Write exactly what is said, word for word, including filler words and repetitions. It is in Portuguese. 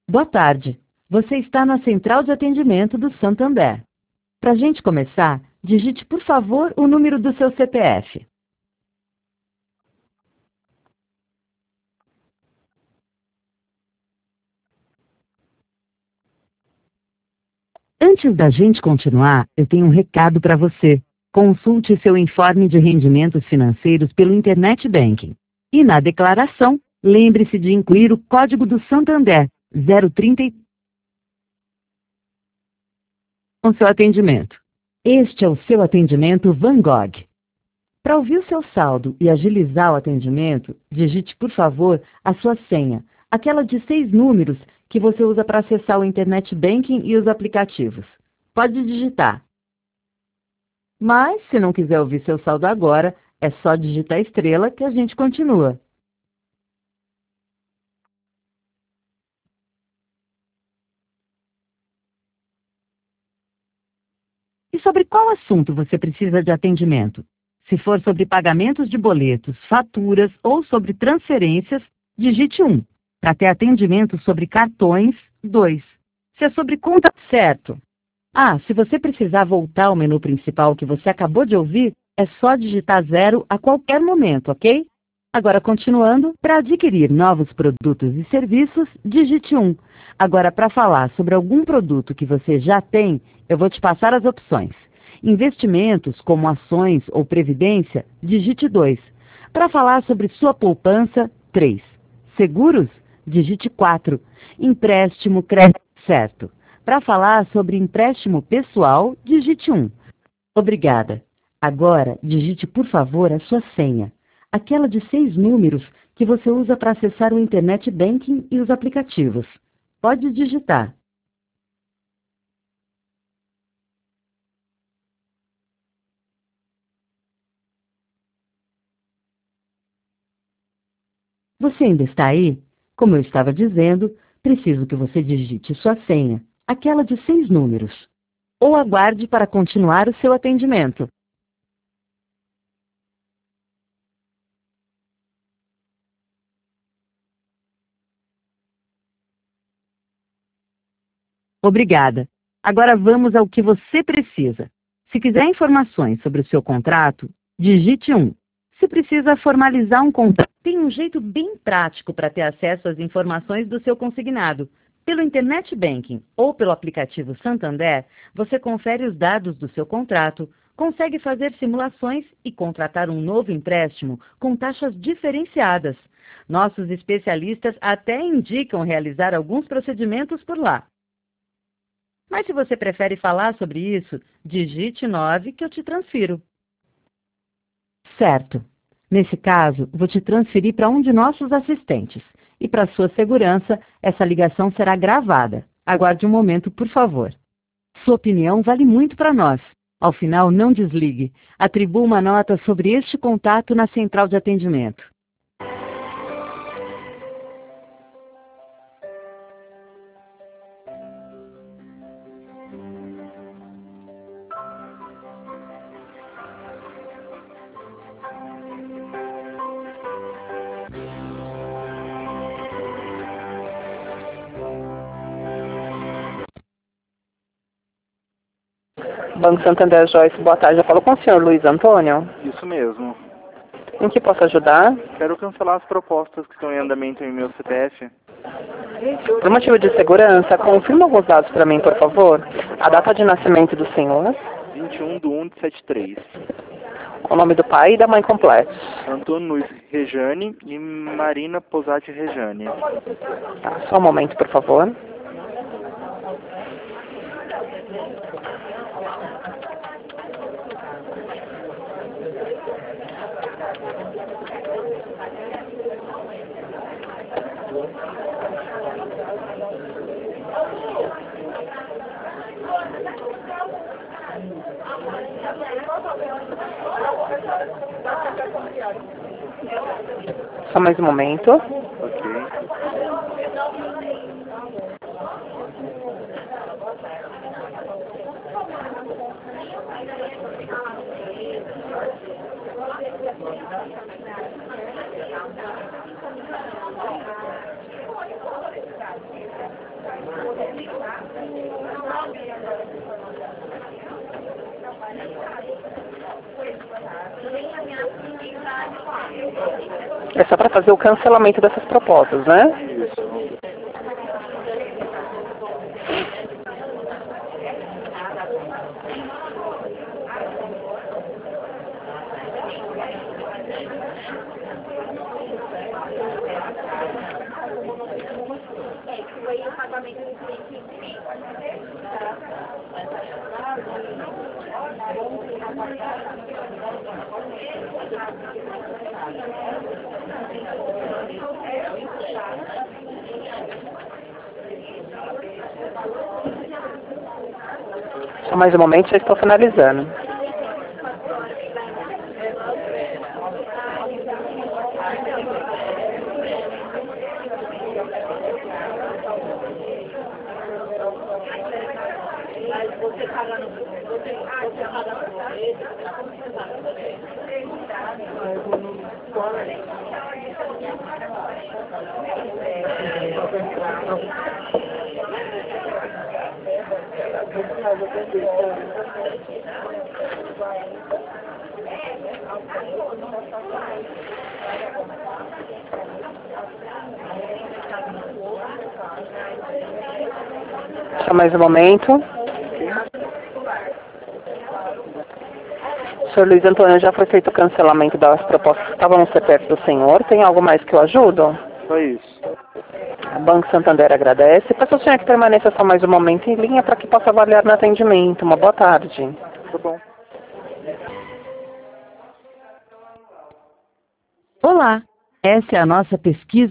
Boa tarde. Você está na central de atendimento do Santander. Para a gente começar, digite, por favor, o número do seu C P F. Antes da gente continuar, eu tenho um recado para você. Consulte seu informe de rendimentos financeiros pelo Internet Banking. E na declaração, lembre-se de incluir o código do Santander zero trinta com seu atendimento. Este é o seu atendimento Van Gogh. Para ouvir o seu saldo e agilizar o atendimento, digite, por favor, a sua senha, aquela de seis números que você usa para acessar o Internet Banking e os aplicativos. Pode digitar. Mas, se não quiser ouvir seu saldo agora, é só digitar a estrela que a gente continua. E sobre qual assunto você precisa de atendimento? Se for sobre pagamentos de boletos, faturas ou sobre transferências, digite um. Para ter atendimento sobre cartões, dois. Se é sobre conta, certo. Ah, se você precisar voltar ao menu principal que você acabou de ouvir, é só digitar zero a qualquer momento, ok? Agora, continuando, para adquirir novos produtos e serviços, digite um. Agora, para falar sobre algum produto que você já tem, eu vou te passar as opções. Investimentos, como ações ou previdência, digite dois. Para falar sobre sua poupança, três. Seguros, digite quatro. Empréstimo, crédito, certo. Para falar sobre empréstimo pessoal, digite um. Obrigada. Agora, digite, por favor, a sua senha. Aquela de seis números que você usa para acessar o Internet Banking e os aplicativos. Pode digitar. Você ainda está aí? Como eu estava dizendo, preciso que você digite sua senha, aquela de seis números. Ou aguarde para continuar o seu atendimento. Obrigada. Agora vamos ao que você precisa. Se quiser informações sobre o seu contrato, digite um. Se precisa formalizar um contrato, tem um jeito bem prático para ter acesso às informações do seu consignado. Pelo Internet Banking ou pelo aplicativo Santander, você confere os dados do seu contrato, consegue fazer simulações e contratar um novo empréstimo com taxas diferenciadas. Nossos especialistas até indicam realizar alguns procedimentos por lá. Mas se você prefere falar sobre isso, digite nove que eu te transfiro. Certo. Nesse caso, vou te transferir para um de nossos assistentes. E para sua segurança, essa ligação será gravada. Aguarde um momento, por favor. Sua opinião vale muito para nós. Ao final, não desligue. Atribua uma nota sobre este contato na central de atendimento. Banco Santander, Joyce, boa tarde. Eu falo com o senhor Luiz Antônio. Isso mesmo. Em que posso ajudar? Quero cancelar as propostas que estão em andamento em meu C P F. Por motivo de segurança, confirma alguns dados para mim, por favor. A data de nascimento do senhor, vinte e um de um de setenta e três. o nome do pai e da mãe completos. Antônio Luiz Rejane e Marina Posati Rejane. Tá, só um momento, por favor. Só mais um momento. Ok. É só para fazer o cancelamento dessas propostas, né? Só mais um momento, já estou finalizando. Só mais um momento. Senhor Luiz Antônio, já foi feito o cancelamento das propostas que estavam no C P F do senhor. Tem algo mais que eu ajudo? Só isso. O Banco Santander agradece. Peço ao senhor que permaneça só mais um momento em linha para que possa avaliar no atendimento. Uma boa tarde. Tá bom. Olá, essa é a nossa pesquisa